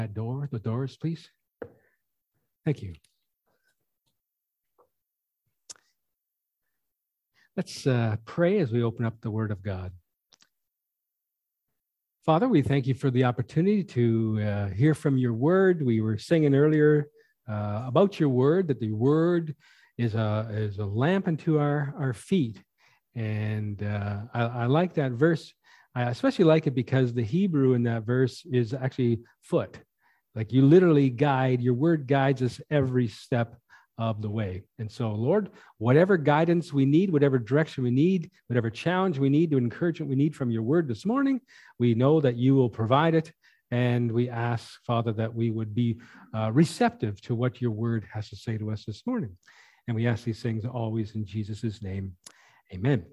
The doors, please. Thank you. Let's pray as we open up the Word of God. Father, we thank you for the opportunity to hear from your Word. We were singing earlier about your Word, that the Word is a lamp unto our feet. And I like that verse. I especially like it because the Hebrew in that verse is actually foot. Like you literally guide, your word guides us every step of the way. And so, Lord, whatever guidance we need, whatever direction we need, whatever challenge we need, to encouragement we need from your word this morning, we know that you will provide it. And we ask, Father, that we would be receptive to what your word has to say to us this morning. And we ask these things always in Jesus' name. Amen.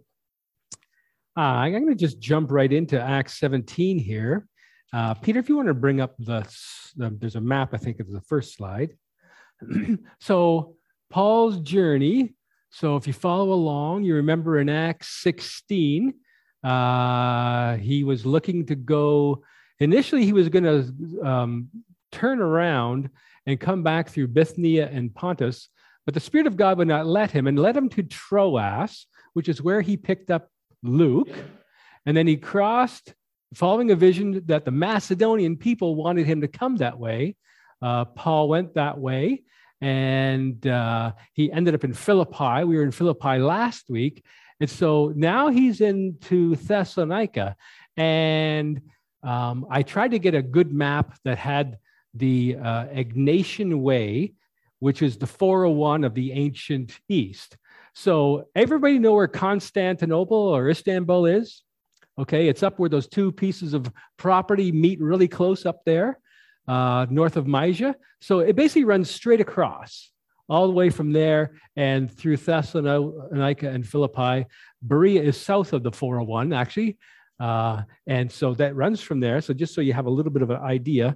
I'm going to just jump right into Acts 17 here. Peter, if you want to bring up there's a map, I think it's the first slide. So Paul's journey. So if you follow along, you remember in Acts 16, he was looking to go. Initially, he was going to turn around and come back through Bithynia and Pontus, but the Spirit of God would not let him and led him to Troas, which is where he picked up Luke. And then he crossed, following a vision that the Macedonian people wanted him to come that way. Paul went that way, and he ended up in Philippi. We were in Philippi last week. And so now he's into Thessalonica. And I tried to get a good map that had the Egnatian Way, which is the 401 of the ancient East. So everybody know where Constantinople or Istanbul is? Okay, it's up where those two pieces of property meet really close up there, north of Mysia. So it basically runs straight across, all the way from there and through Thessalonica and Philippi. Berea is south of the 401, actually. And so that runs from there. So just so you have a little bit of an idea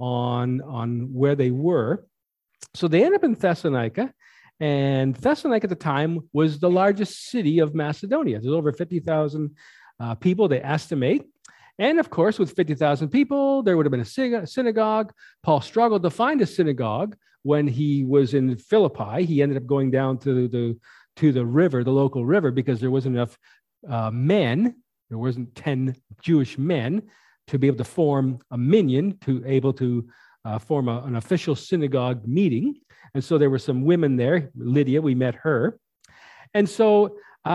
on where they were. So they end up in Thessalonica. And Thessalonica at the time was the largest city of Macedonia. There's over 50,000 people, they estimate. And of course, with 50,000 people, there would have been a synagogue. Paul struggled to find a synagogue when he was in Philippi. He ended up going down to the river, the local river, because there wasn't enough men. There wasn't 10 Jewish men to be able to form a minyan, to able to form an official synagogue meeting. And so there were some women there. Lydia, we met her. And so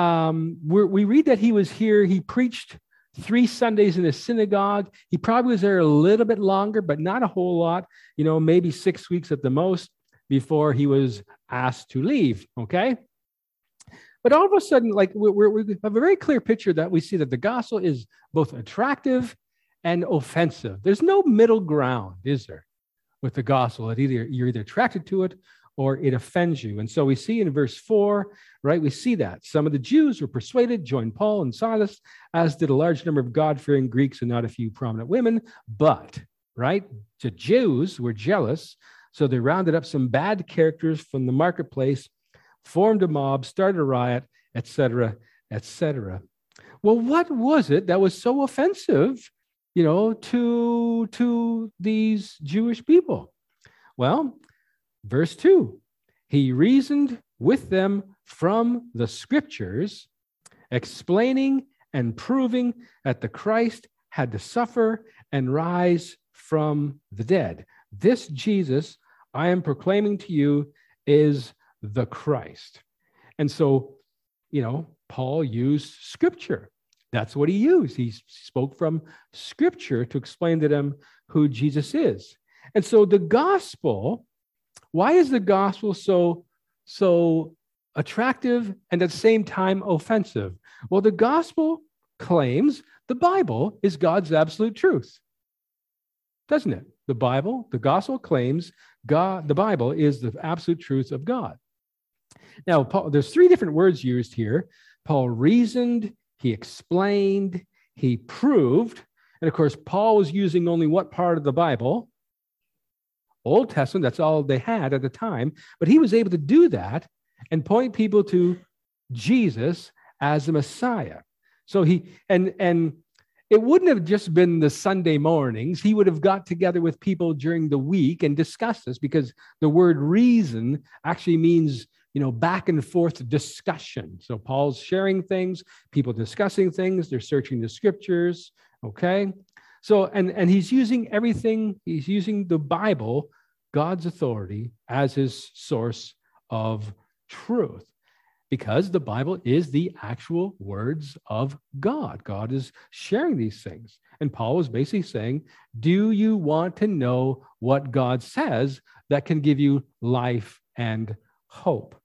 we read that he was here. He preached 3 Sundays in a synagogue. He probably was there a little bit longer, but not a whole lot, maybe 6 weeks at the most before he was asked to leave, okay? But all of a sudden, like we have a very clear picture that we see that the gospel is both attractive and offensive. There's no middle ground, is there, with the gospel? You're either attracted to it or it offends you. And so we see in verse 4, right, we see that some of the Jews were persuaded, joined Paul and Silas, as did a large number of God-fearing Greeks and not a few prominent women. But, right, the Jews were jealous, so they rounded up some bad characters from the marketplace, formed a mob, started a riot, etc., etc. Well, what was it that was so offensive, to these Jewish people? Well, verse 2, he reasoned with them from the scriptures, explaining and proving that the Christ had to suffer and rise from the dead. This Jesus I am proclaiming to you is the Christ. And so, Paul used scripture. That's what he used. He spoke from scripture to explain to them who Jesus is. And so the gospel, why is the gospel so attractive and at the same time offensive? Well, the gospel claims the Bible is God's absolute truth, doesn't it? The gospel claims the Bible is the absolute truth of God. Now, there's 3 different words used here. Paul reasoned, he explained, he proved. And of course, Paul was using only what part of the Bible? Old Testament, that's all they had at the time. But he was able to do that and point people to Jesus as the Messiah. So he, and it wouldn't have just been the Sunday mornings. He would have got together with people during the week and discussed this, because the word reason actually means, back and forth discussion. So Paul's sharing things, people discussing things, they're searching the scriptures, okay? So, and he's using everything, he's using the Bible, God's authority, as his source of truth, because the Bible is the actual words of God. God is sharing these things. And Paul was basically saying, do you want to know what God says that can give you life and hope?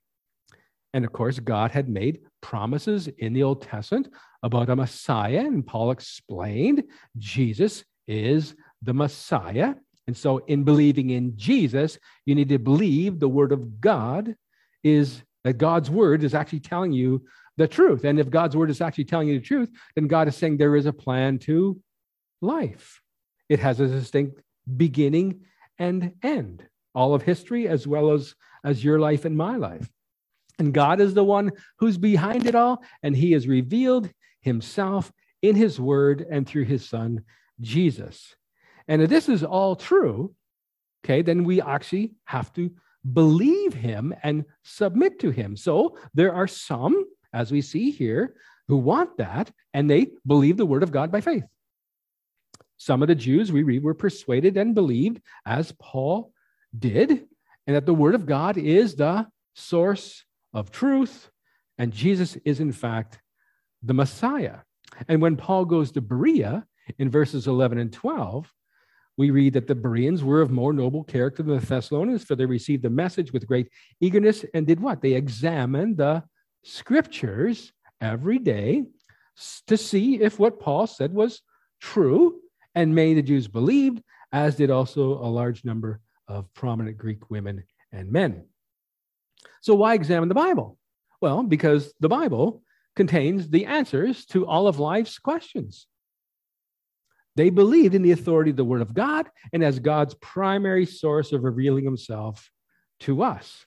And of course, God had made promises in the Old Testament about a Messiah, and Paul explained Jesus is the Messiah. And so in believing in Jesus, you need to believe the word of God is that God's word is actually telling you the truth. And if God's word is actually telling you the truth, then God is saying there is a plan to life. It has a distinct beginning and end, all of history as well as your life and my life. And God is the one who's behind it all, and he has revealed himself in his word and through his son, Jesus. And if this is all true, okay, then we actually have to believe him and submit to him. So there are some, as we see here, who want that, and they believe the word of God by faith. Some of the Jews we read were persuaded and believed, as Paul did, and that the word of God is the source of truth, and Jesus is in fact the Messiah. And when Paul goes to Berea in verses 11 and 12, we read that the Bereans were of more noble character than the Thessalonians, for they received the message with great eagerness and did what? They examined the scriptures every day to see if what Paul said was true, and many of the Jews believed, as did also a large number of prominent Greek women and men. So why examine the Bible? Well, because the Bible contains the answers to all of life's questions. They believed in the authority of the word of God and as God's primary source of revealing himself to us.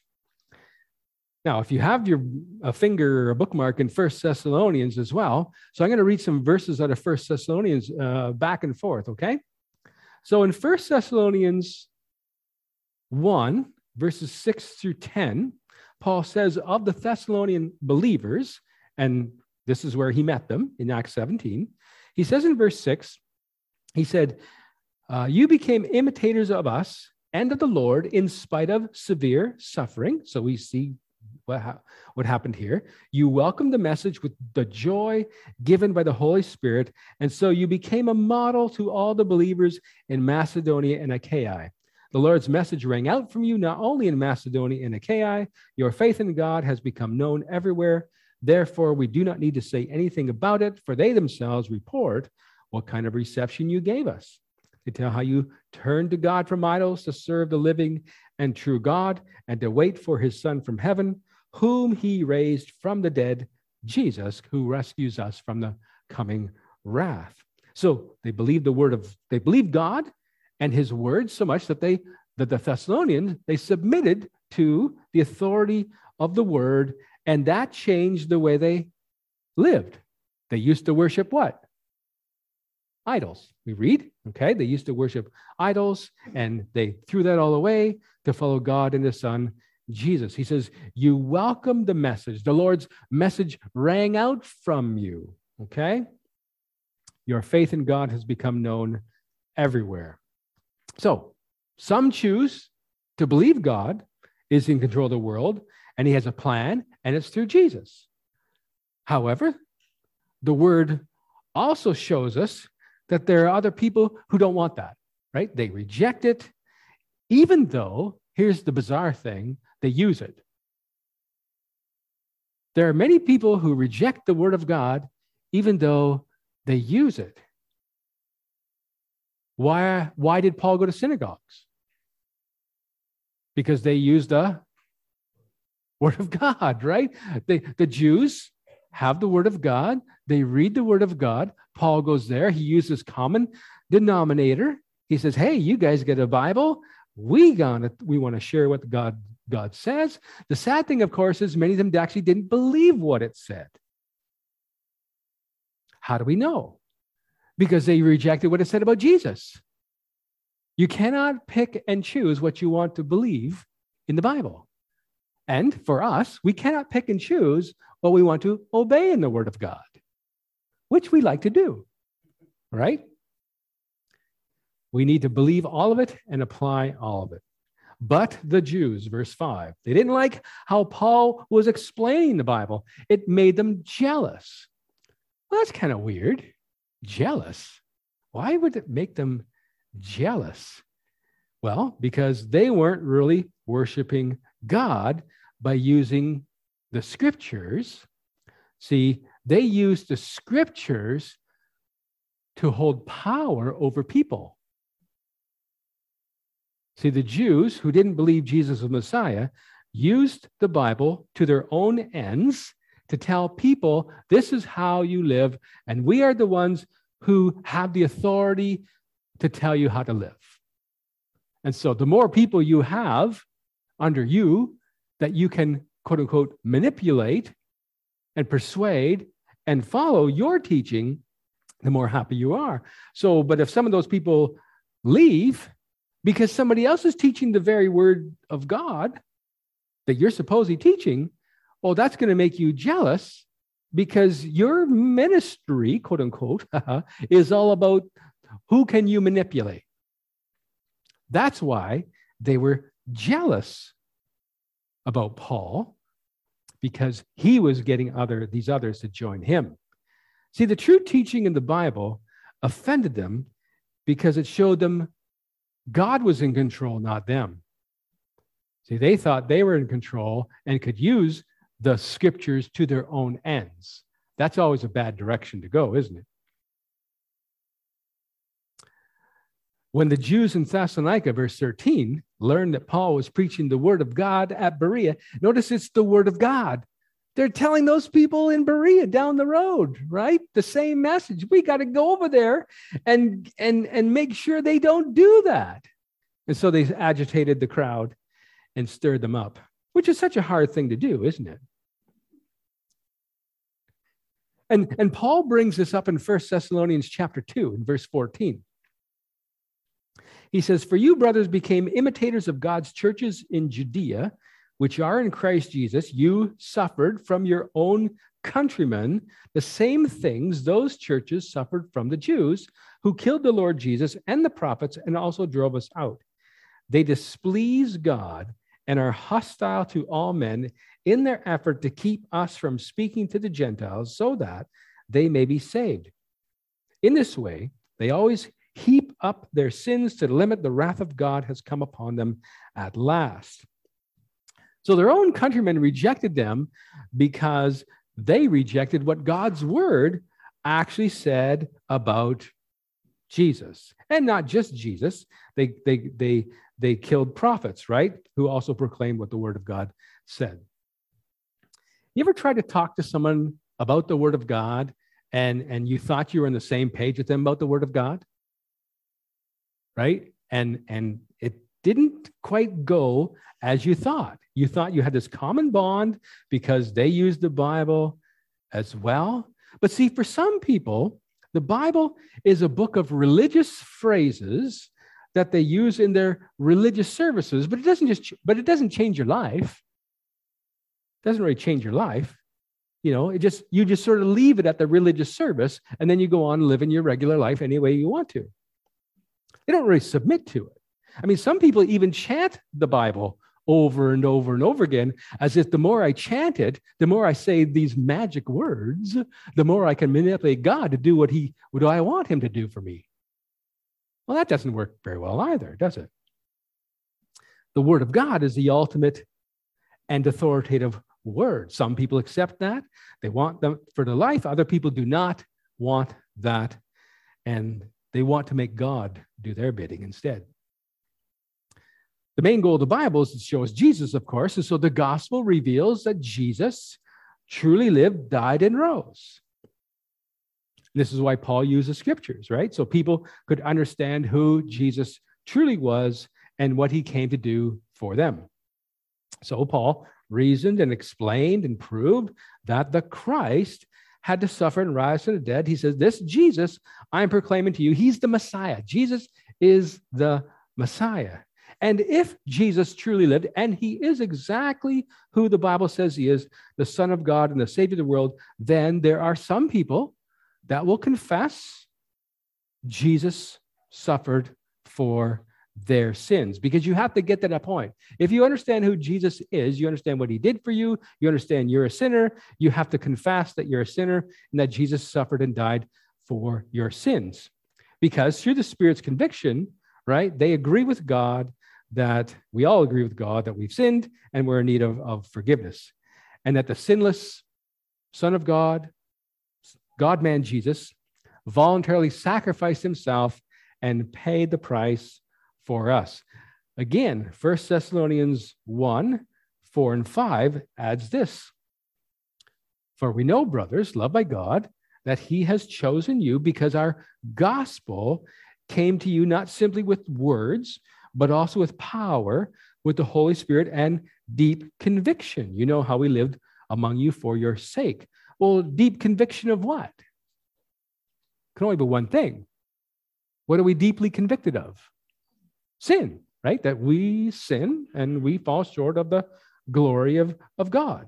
Now, if you have a finger or a bookmark in 1 Thessalonians as well, so I'm going to read some verses out of 1 Thessalonians back and forth, okay? So in 1 Thessalonians 1, verses 6 through 10, Paul says of the Thessalonian believers, and this is where he met them in Acts 17, he says in verse 6, he said, you became imitators of us and of the Lord in spite of severe suffering. So we see what happened here. You welcomed the message with the joy given by the Holy Spirit, and so you became a model to all the believers in Macedonia and Achaia. The Lord's message rang out from you not only in Macedonia and Achaia. Your faith in God has become known everywhere. Therefore, we do not need to say anything about it, for they themselves report what kind of reception you gave us. They tell how you turned to God from idols to serve the living and true God and to wait for his Son from heaven, whom he raised from the dead, Jesus, who rescues us from the coming wrath. So they believed they believed God and his word so much that the Thessalonians, they submitted to the authority of the word, and that changed the way they lived. They used to worship what? Idols. We read, okay? They used to worship idols, and they threw that all away to follow God and his Son, Jesus. He says, you welcome the message. The Lord's message rang out from you, okay? Your faith in God has become known everywhere. So some choose to believe God is in control of the world, and he has a plan, and it's through Jesus. However, the word also shows us that there are other people who don't want that, right? They reject it, even though, here's the bizarre thing, they use it. There are many people who reject the word of God, even though they use it. Why did Paul go to synagogues? Because they used the word of God, right? The Jews have the word of God. They read the word of God. Paul goes there. He uses common denominator. He says, hey, you guys get a Bible. We want to share what God says. The sad thing, of course, is many of them actually didn't believe what it said. How do we know? because they rejected what it said about Jesus. You cannot pick and choose what you want to believe in the Bible. And for us, we cannot pick and choose what we want to obey in the Word of God, which we like to do, right? We need to believe all of it and apply all of it. But the Jews, verse 5, they didn't like how Paul was explaining the Bible. It made them jealous. Well, that's kind of weird. Jealous. Why would it make them jealous? Well, because they weren't really worshiping God by using the scriptures. See, they used the scriptures to hold power over people. See, the Jews who didn't believe Jesus was Messiah used the Bible to their own ends to tell people, this is how you live, and we are the ones who have the authority to tell you how to live. And so the more people you have under you that you can, quote unquote, manipulate and persuade and follow your teaching, the more happy you are. So, but if some of those people leave because somebody else is teaching the very word of God that you're supposedly teaching, well, that's going to make you jealous because your ministry, quote unquote, is all about who can you manipulate. That's why they were jealous about Paul, because he was getting these others to join him. See, the true teaching in the Bible offended them because it showed them God was in control, not them. See, they thought they were in control and could use the scriptures to their own ends. That's always a bad direction to go, isn't it? When the Jews in Thessalonica, verse 13, learned that Paul was preaching the word of God at Berea, notice it's the word of God. They're telling those people in Berea down the road, right? The same message. We got to go over there and make sure they don't do that. And so they agitated the crowd and stirred them up, which is such a hard thing to do, isn't it? And Paul brings this up in 1 Thessalonians chapter 2, in verse 14. He says, "For you, brothers, became imitators of God's churches in Judea, which are in Christ Jesus. You suffered from your own countrymen the same things those churches suffered from the Jews, who killed the Lord Jesus and the prophets and also drove us out. They displease God and are hostile to all men in their effort to keep us from speaking to the Gentiles so that they may be saved. In this way, they always heap up their sins to the limit the wrath of God has come upon them at last." So their own countrymen rejected them because they rejected what God's word actually said about Jesus. And not just Jesus. They killed prophets, right? Who also proclaimed what the word of God said. You ever tried to talk to someone about the word of God and you thought you were on the same page with them about the word of God? Right? And it didn't quite go as you thought. You thought you had this common bond because they used the Bible as well. But see, for some people, the Bible is a book of religious phrases that they use in their religious services, but it doesn't change your life. It doesn't really change your life. You know, you just sort of leave it at the religious service, and then you go on living your regular life any way you want to. They don't really submit to it. I mean, some people even chant the Bible over and over and over again, as if the more I chant it, the more I say these magic words, the more I can manipulate God to do what I want him to do for me. Well, that doesn't work very well either, does it? The word of God is the ultimate and authoritative word. Some people accept that. They want them for their life. Other people do not want that, and they want to make God do their bidding instead. The main goal of the Bible is to show us Jesus, of course, and so the gospel reveals that Jesus truly lived, died, and rose. This is why Paul uses scriptures, right? So people could understand who Jesus truly was and what he came to do for them. So Paul reasoned and explained and proved that the Christ had to suffer and rise from the dead. He says, this Jesus I'm proclaiming to you, he's the Messiah. Jesus is the Messiah. And if Jesus truly lived, and he is exactly who the Bible says he is, the Son of God and the Savior of the world, then there are some people that will confess Jesus suffered for their sins, because you have to get to that point. If you understand who Jesus is, you understand what he did for you, you understand you're a sinner, you have to confess that you're a sinner and that Jesus suffered and died for your sins. Because through the Spirit's conviction, right, they agree with God that we all agree with God that we've sinned and we're in need of forgiveness. And that the sinless Son of God, God-man Jesus, voluntarily sacrificed himself and paid the price for us. Again, 1 Thessalonians 1, 4 and 5 adds this. For we know, brothers, loved by God, that he has chosen you because our gospel came to you not simply with words, but also with power, with the Holy Spirit and deep conviction. You know how we lived among you for your sake. Well, deep conviction of what? Can only be one thing. What are we deeply convicted of? Sin, right? That we sin and we fall short of the glory of God.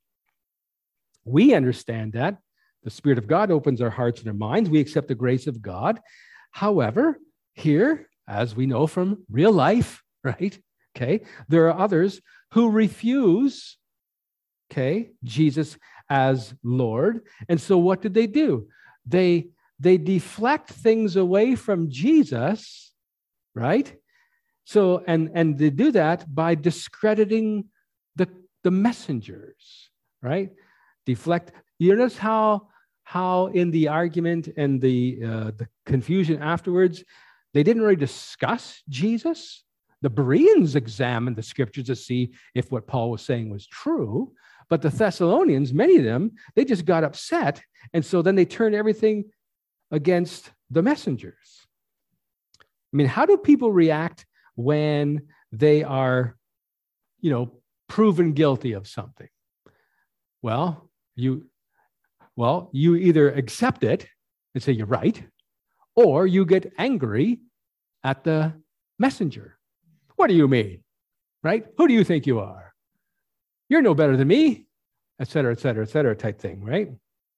We understand that. The Spirit of God opens our hearts and our minds. We accept the grace of God. However, here, as we know from real life, right? Okay, there are others who refuse, okay, Jesus as Lord. And so what did they do? They deflect things away from Jesus, right? So, and they do that by discrediting the messengers, right? Deflect. You notice how in the argument and the confusion afterwards, they didn't really discuss Jesus. The Bereans examined the scriptures to see if what Paul was saying was true. But the Thessalonians, many of them, they just got upset. And so then they turned everything against the messengers. I mean, how do people react when they are, proven guilty of something? Well, you either accept it and say you're right, or you get angry at the messenger. What do you mean? Right? Who do you think you are? You're no better than me, et cetera, type thing, right?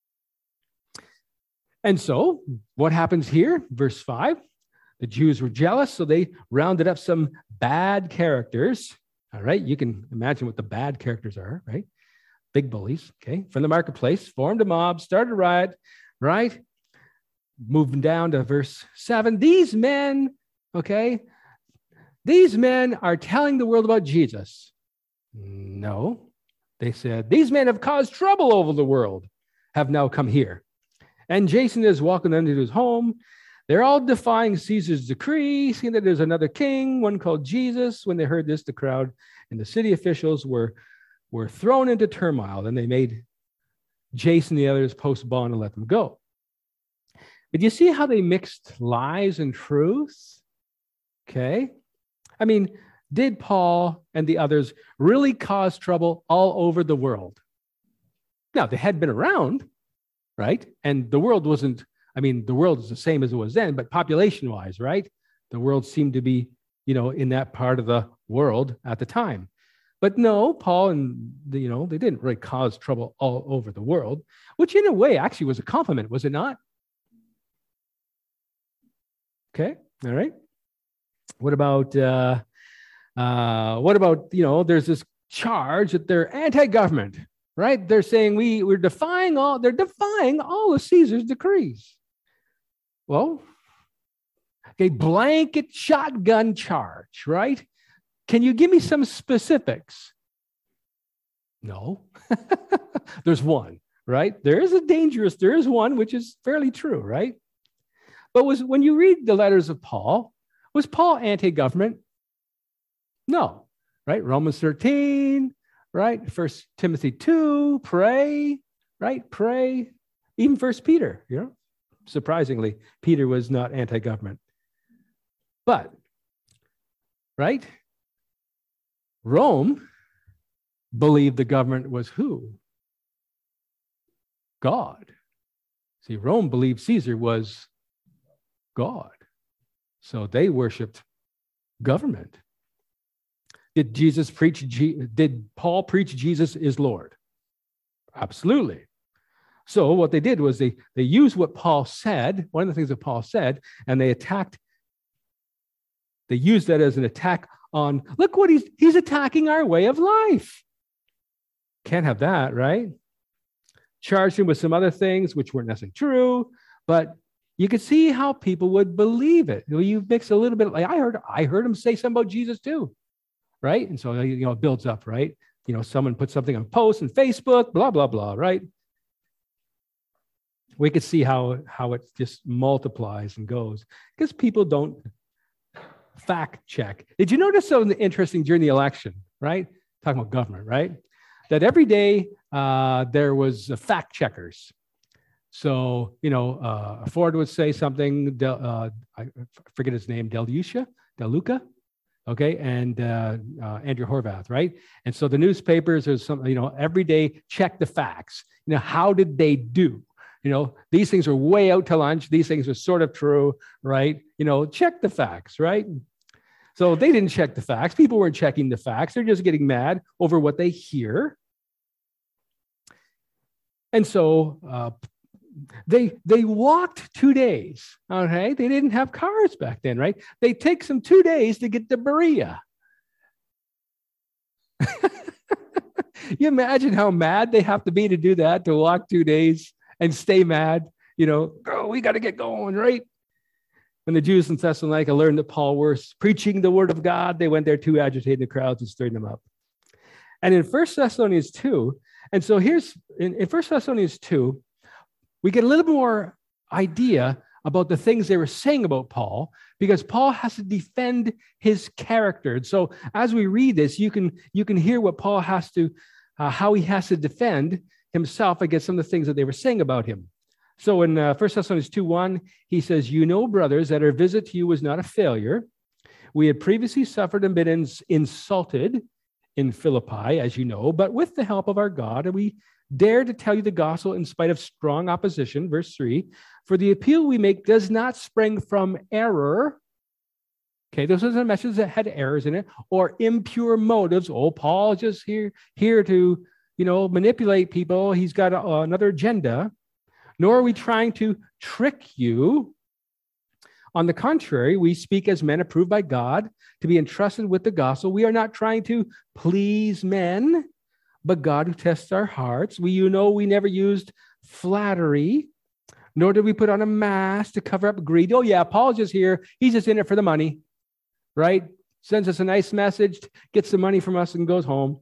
And so what happens here? Verse 5, the Jews were jealous, so they rounded up some bad characters. All right, you can imagine what the bad characters are, right? Big bullies, okay, from the marketplace, formed a mob, started a riot, right? Moving down to verse 7, these men are telling the world about Jesus. No, they said, these men have caused trouble over the world, have now come here. And Jason is walking them to his home. They're all defying Caesar's decree, seeing that there's another king, one called Jesus. When they heard this, the crowd and the city officials were thrown into turmoil, and they made Jason and the others post bond and let them go. But you see how they mixed lies and truth? Okay. I mean, did Paul and the others really cause trouble all over the world? Now, they had been around, right? And the world wasn't, the world is the same as it was then, but population-wise, right? The world seemed to be, in that part of the world at the time. But no, Paul and, they didn't really cause trouble all over the world, which in a way actually was a compliment, was it not? Okay, all right. What about, there's this charge that they're anti-government, right? They're saying they're defying all of Caesar's decrees. Well, okay, blanket shotgun charge, right? Can you give me some specifics? No. There's one, right? There is one, which is fairly true, right? But when you read the letters of Paul, was Paul anti-government? No, right? Romans 13, right? 1 Timothy 2, pray, right? Pray. Even 1 Peter, surprisingly, Peter was not anti-government. But, right? Rome believed the government was who? God, See, Rome believed Caesar was God. So they worshiped government. Did Paul preach Jesus is Lord? Absolutely. So what they did was they used what Paul said, one of the things that Paul said, and they used that as an attack on, look what he's attacking our way of life. Can't have that, right? Charged him with some other things which weren't necessarily true, but you could see how people would believe it. You mix a little bit, like I heard him say something about Jesus too, right? And so, it builds up, right? Someone put something on post on Facebook, blah, blah, blah, right? We could see how it just multiplies and goes because people don't fact check. Did you notice something interesting during the election, right? Talking about government, right? That every day there was fact checkers. So, Ford would say something, I forget his name, Del Luca, okay, and Andrew Horvath, right? And so the newspapers, there's some, every day check the facts. How did they do? These things are way out to lunch. These things are sort of true, right? Check the facts, right? So they didn't check the facts. People weren't checking the facts. They're just getting mad over what they hear. And so they walked 2 days, okay? They didn't have cars back then, right? They take some 2 days to get to Berea. You imagine how mad they have to be to do that, to walk 2 days and stay mad, we got to get going, right? When the Jews in Thessalonica learned that Paul was preaching the word of God, they went there to agitate the crowds and stirring them up. And in 1 Thessalonians 2, and so here's, in 1 Thessalonians 2, we get a little more idea about the things they were saying about Paul, because Paul has to defend his character. And so as we read this, you can hear what Paul has to, how he has to defend himself against some of the things that they were saying about him. So in 1 Thessalonians 2:1, he says, brothers, that our visit to you was not a failure. We had previously suffered and been insulted in Philippi, as you know, but with the help of our God, and we dared to tell you the gospel in spite of strong opposition. Verse 3, for the appeal we make does not spring from error. Okay, this is a message that had errors in it, or impure motives. Oh, Paul just here to, manipulate people. He's got another agenda. Nor are we trying to trick you. On the contrary, we speak as men approved by God to be entrusted with the gospel. We are not trying to please men, but God who tests our hearts. We never used flattery, nor did we put on a mask to cover up greed. Oh yeah, Paul's just here. He's just in it for the money, right? Sends us a nice message, gets the money from us and goes home.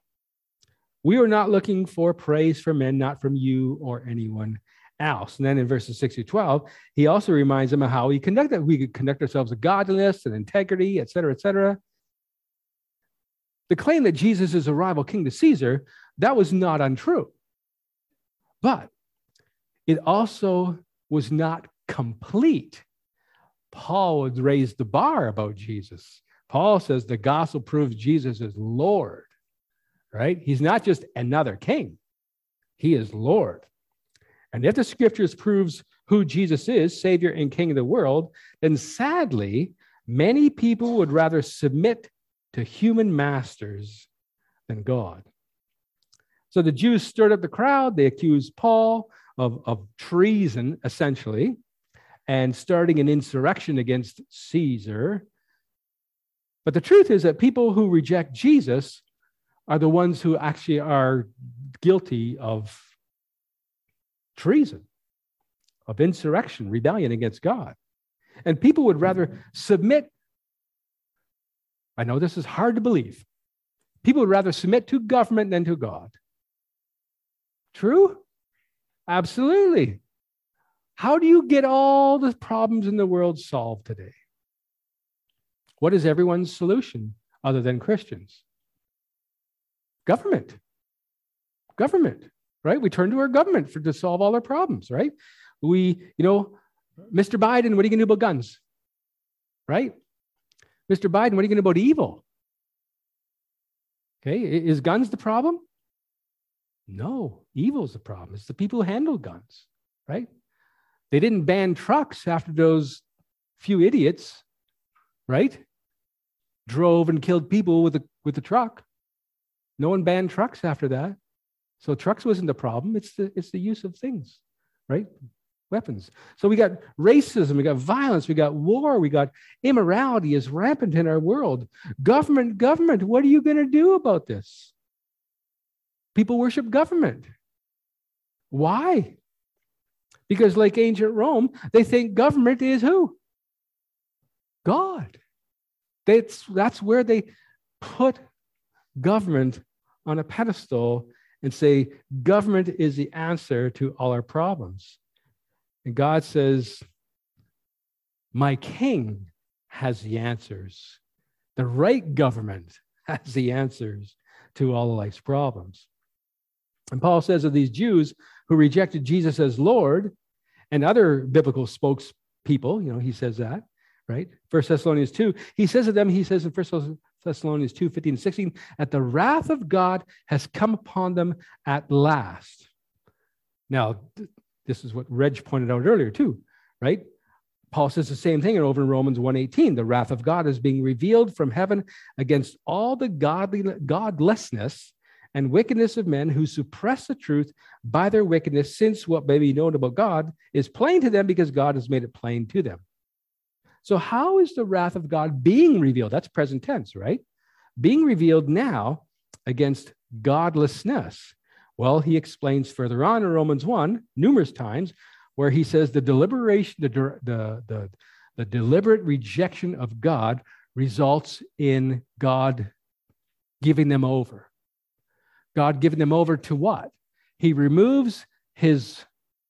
We are not looking for praise from men, not from you or anyone else. And then in verses 6 to 12, he also reminds them of how we could conduct ourselves with godliness and integrity, et cetera, et cetera. The claim that Jesus is a rival king to Caesar, that was not untrue. But it also was not complete. Paul would raise the bar about Jesus. Paul says the gospel proves Jesus is Lord, right? He's not just another king. He is Lord. And if the scriptures proves who Jesus is, Savior and King of the world, then sadly, many people would rather submit to human masters than God. So the Jews stirred up the crowd. They accused Paul of treason, essentially, and starting an insurrection against Caesar. But the truth is that people who reject Jesus are the ones who actually are guilty of treason, of insurrection, rebellion against God. And people would rather submit. I know this is hard to believe. People would rather submit to government than to God. True? Absolutely. How do you get all the problems in the world solved today? What is everyone's solution other than Christians? Government. Government, right? We turn to our government to solve all our problems, right? Mr. Biden, what are you going to do about guns? Right? Mr. Biden, what are you going to do about evil? Okay, is guns the problem? No, evil is the problem. It's the people who handle guns, right? They didn't ban trucks after those few idiots, right? Drove and killed people with the truck. No one banned trucks after that. So trucks wasn't the problem. It's the use of things, right? Weapons. So we got racism, we got violence, we got war, we got immorality is rampant in our world. Government, what are you going to do about this? People worship government. Why? Because like ancient Rome, they think government is who? God. That's where they put government on a pedestal and say government is the answer to all our problems. And God says, my king has the answers. The right government has the answers to all of life's problems. And Paul says of these Jews who rejected Jesus as Lord and other biblical spokespeople, he says that, right? 1 Thessalonians 2, he says of them, he says in 1 Thessalonians 2, 15 and 16, that the wrath of God has come upon them at last. Now, this is what Reg pointed out earlier too, right? Paul says the same thing over in Romans 1:18. The wrath of God is being revealed from heaven against all the godlessness and wickedness of men who suppress the truth by their wickedness, since what may be known about God is plain to them because God has made it plain to them. So how is the wrath of God being revealed? That's present tense, right? Being revealed now against godlessness. Well, he explains further on in Romans 1, numerous times, where he says the deliberate rejection of God results in God giving them over. God giving them over to what? He removes his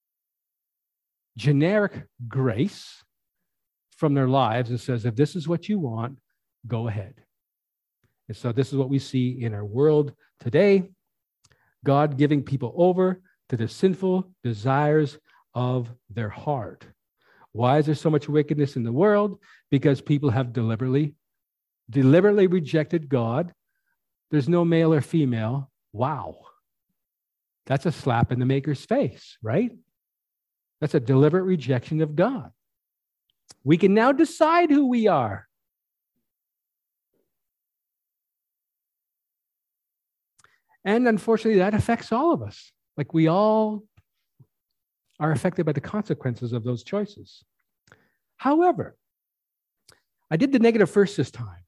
generic grace from their lives and says, if this is what you want, go ahead. And so this is what we see in our world today. God giving people over to the sinful desires of their heart. Why is there so much wickedness in the world? Because people have deliberately rejected God. There's no male or female. Wow. That's a slap in the maker's face, right? That's a deliberate rejection of God. We can now decide who we are. And unfortunately, that affects all of us. Like we all are affected by the consequences of those choices. However, I did the negative first this time.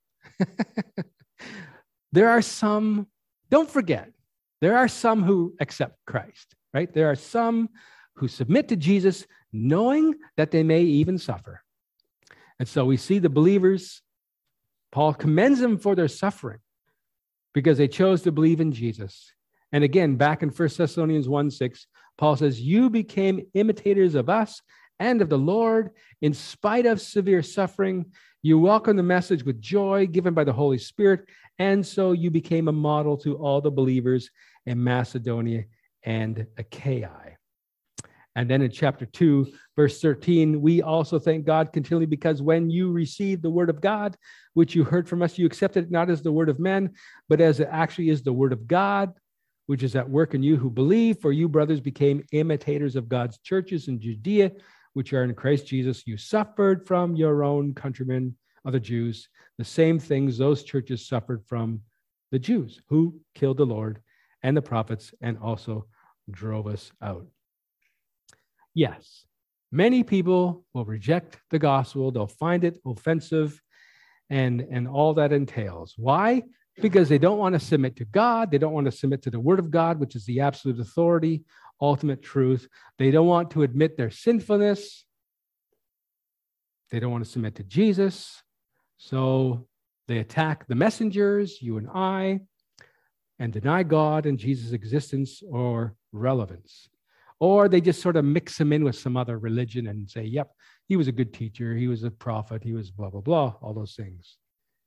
There are some, don't forget, there are some who accept Christ, right? There are some who submit to Jesus knowing that they may even suffer. And so we see the believers, Paul commends them for their suffering because they chose to believe in Jesus. And again, back in 1 Thessalonians 1:6, Paul says, you became imitators of us and of the Lord in spite of severe suffering. You welcomed the message with joy given by the Holy Spirit, and so you became a model to all the believers in Macedonia and Achaia. And then in chapter 2, verse 13, we also thank God continually because when you received the word of God, which you heard from us, you accepted it not as the word of men, but as it actually is the word of God, which is at work in you who believe. For you, brothers, became imitators of God's churches in Judea, which are in Christ Jesus. You suffered from your own countrymen, other Jews, the same things those churches suffered from the Jews who killed the Lord and the prophets and also drove us out. Yes, many people will reject the gospel. They'll find it offensive and all that entails. Why? Because they don't want to submit to God. They don't want to submit to the word of God, which is the absolute authority, ultimate truth. They don't want to admit their sinfulness. They don't want to submit to Jesus. So they attack the messengers, you and I, and deny God and Jesus' existence or relevance. Or they just sort of mix him in with some other religion and say, yep, he was a good teacher, he was a prophet, he was blah, blah, blah, all those things.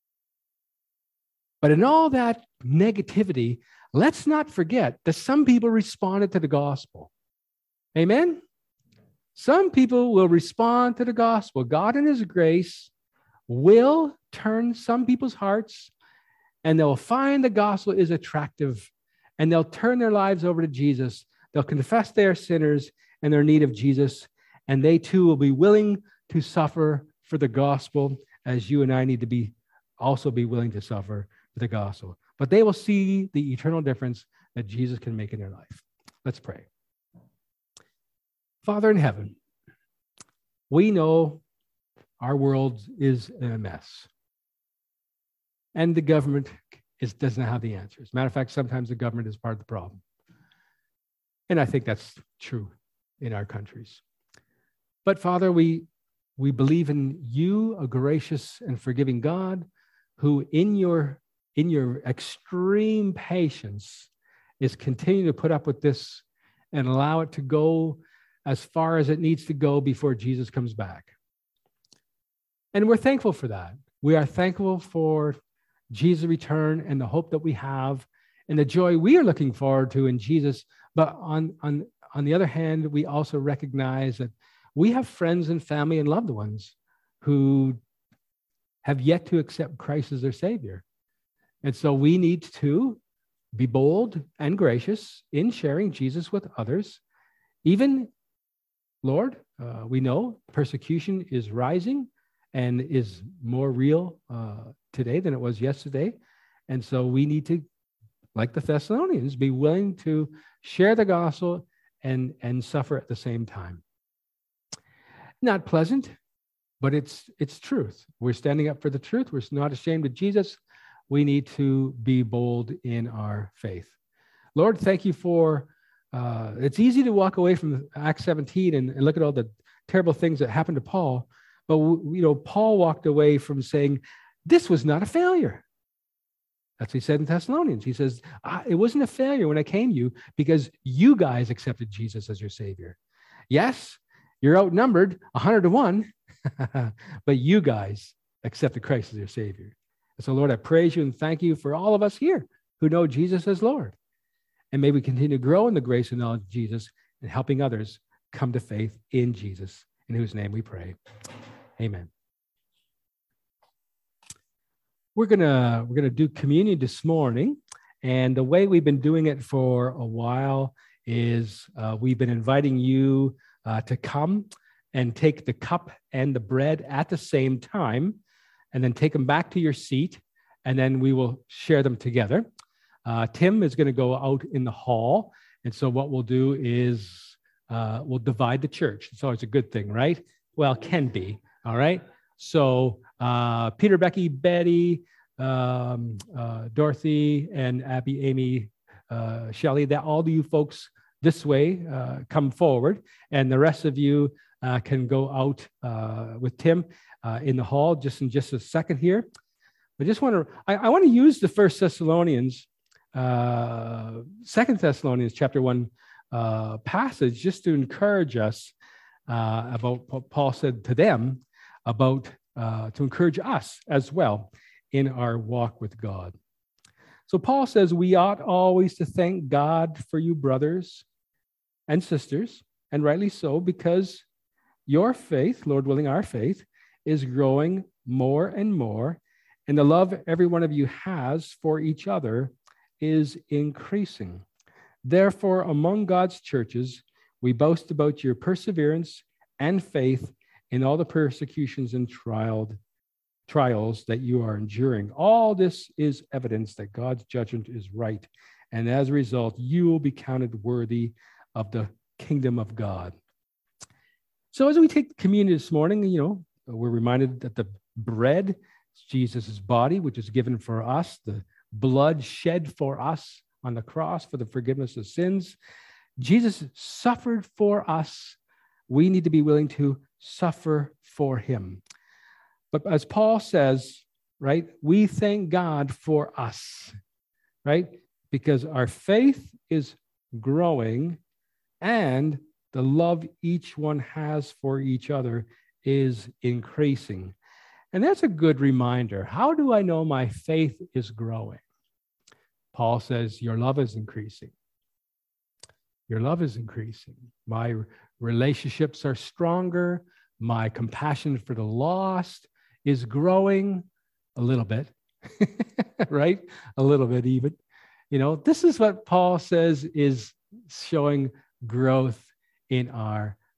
But in all that negativity, let's not forget that some people responded to the gospel. Amen? Some people will respond to the gospel. God in his grace will turn some people's hearts, and they'll find the gospel is attractive, and they'll turn their lives over to Jesus. They'll confess they are sinners and their need of Jesus, and they too will be willing to suffer for the gospel, as you and I need to also be willing to suffer for the gospel. But they will see the eternal difference that Jesus can make in their life. Let's pray. Father in heaven, we know our world is in a mess. And the government doesn't have the answers. Matter of fact, sometimes the government is part of the problem. And I think that's true in our countries. But Father, we believe in you, a gracious and forgiving God, who in your extreme patience is continuing to put up with this and allow it to go as far as it needs to go before Jesus comes back. And we're thankful for that. We are thankful for Jesus' return and the hope that we have and the joy we are looking forward to in Jesus. But on the other hand, we also recognize that we have friends and family and loved ones who have yet to accept Christ as their Savior. And so we need to be bold and gracious in sharing Jesus with others. Even, Lord, we know persecution is rising and is more real today than it was yesterday. And so we need to, like the Thessalonians, be willing to share the gospel and suffer at the same time. Not pleasant, but it's truth. We're standing up for the truth. We're not ashamed of Jesus. We need to be bold in our faith. Lord, thank you for, it's easy to walk away from Acts 17 and look at all the terrible things that happened to Paul. But, Paul walked away from saying, this was not a failure. That's what he said in Thessalonians. He says, it wasn't a failure when I came to you because you guys accepted Jesus as your Savior. Yes, you're outnumbered 100-1, but you guys accepted Christ as your Savior. And so, Lord, I praise you and thank you for all of us here who know Jesus as Lord. And may we continue to grow in the grace and knowledge of Jesus and helping others come to faith in Jesus, in whose name we pray. Amen. We're gonna do communion this morning, and the way we've been doing it for a while is we've been inviting you to come and take the cup and the bread at the same time, and then take them back to your seat, and then we will share them together. Tim is going to go out in the hall, and so what we'll do is we'll divide the church. It's always a good thing, right? Well, can be. All right. So Peter, Becky, Betty, Dorothy, and Abby, Amy, Shelley, that all of you folks this way come forward, and the rest of you can go out with Tim in the hall just in a second here. I just want to I want to use the First Thessalonians, Second Thessalonians chapter 1 passage just to encourage us about what Paul said to them about to encourage us as well in our walk with God. So Paul says we ought always to thank God for you, brothers and sisters, and rightly so, because your faith, Lord willing, our faith, is growing more and more, and the love every one of you has for each other is increasing. Therefore, among God's churches, we boast about your perseverance and faith in all the persecutions and trials that you are enduring. All this is evidence that God's judgment is right, and as a result, you will be counted worthy of the kingdom of God. So as we take communion this morning, we're reminded that the bread is Jesus' body, which is given for us, the blood shed for us on the cross for the forgiveness of sins. Jesus suffered for us. We need to be willing to suffer for him. But as Paul says, right, we thank God for us, right? Because our faith is growing and the love each one has for each other is increasing. And that's a good reminder. How do I know my faith is growing? Paul says, your love is increasing. Your love is increasing. My relationships are stronger. My compassion for the lost is growing a little bit, right? A little bit even. This is what Paul says is showing growth in our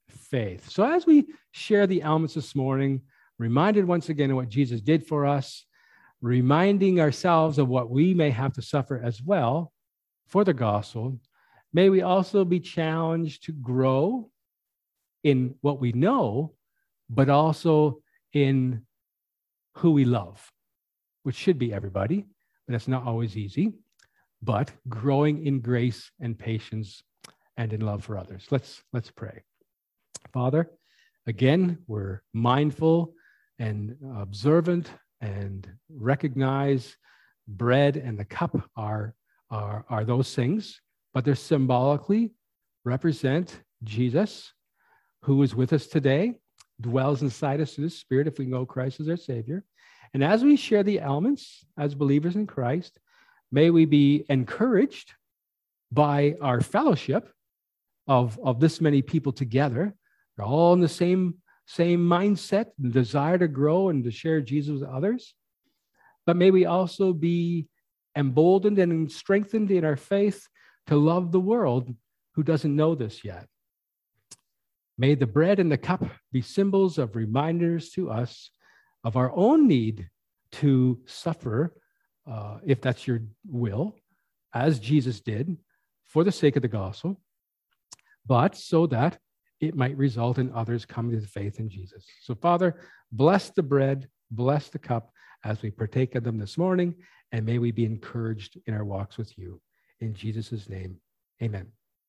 faith. So as we share the elements this morning, reminded once again of what Jesus did for us, reminding ourselves of what we may have to suffer as well for the gospel, may we also be challenged to grow in what we know, but also in who we love, which should be everybody, but that's not always easy, but growing in grace and patience and in love for others. Let's pray. Father, again, we're mindful and observant and recognize bread and the cup are those things, but they symbolically represent Jesus, who is with us today, dwells inside us through the Spirit if we know Christ as our Savior. And as we share the elements as believers in Christ, may we be encouraged by our fellowship of this many people together. They're all in the same mindset and desire to grow and to share Jesus with others. But may we also be emboldened and strengthened in our faith to love the world who doesn't know this yet. May the bread and the cup be symbols of reminders to us of our own need to suffer, if that's your will, as Jesus did, for the sake of the gospel, but so that it might result in others coming to the faith in Jesus. So, Father, bless the bread, bless the cup as we partake of them this morning, and may we be encouraged in our walks with you. In Jesus' name, amen.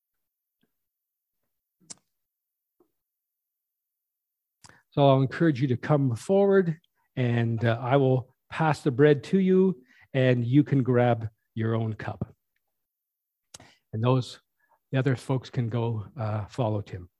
So I'll encourage you to come forward, and I will pass the bread to you, and you can grab your own cup. And the other folks can go follow Tim.